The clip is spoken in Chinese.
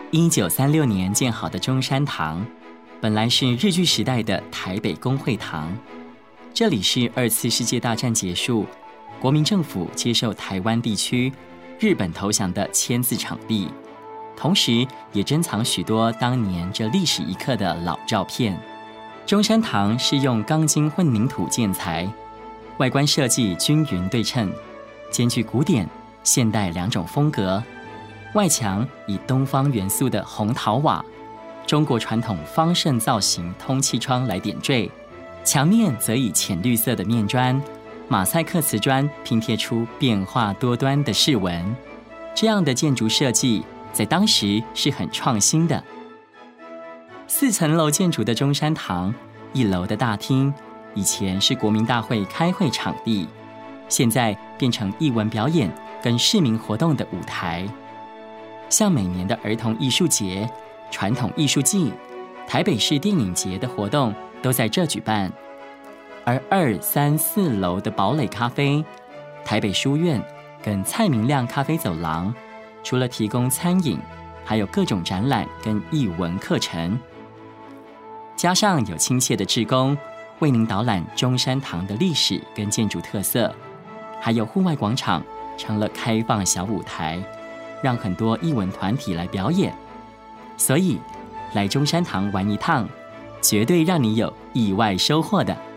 1936年建好的中山堂，本来是日据时代的台北公会堂。这里是2次世界大战结束，国民政府接受台湾地区日本投降的签字场地，同时也珍藏许多当年这历史一刻的老照片。中山堂是用钢筋混凝土建材，外观设计均匀对称，兼具古典、现代2种风格。外墙以东方元素的红陶瓦、中国传统方正造型通气窗来点缀，墙面则以浅绿色的面砖、马赛克瓷砖拼贴出变化多端的饰纹。这样的建筑设计在当时是很创新的。4层楼建筑的中山堂，1楼的大厅以前是国民大会开会场地，现在变成艺文表演跟市民活动的舞台。像每年的儿童艺术节、传统艺术季、台北市电影节的活动都在这举办。而2、3、4楼的堡垒咖啡、台北书院跟蔡明亮咖啡走廊，除了提供餐饮，还有各种展览跟艺文课程，加上有亲切的志工为您导览中山堂的历史跟建筑特色，还有户外广场成了开放小舞台，让很多艺文团体来表演。所以来中山堂玩一趟，绝对让你有意外收获的。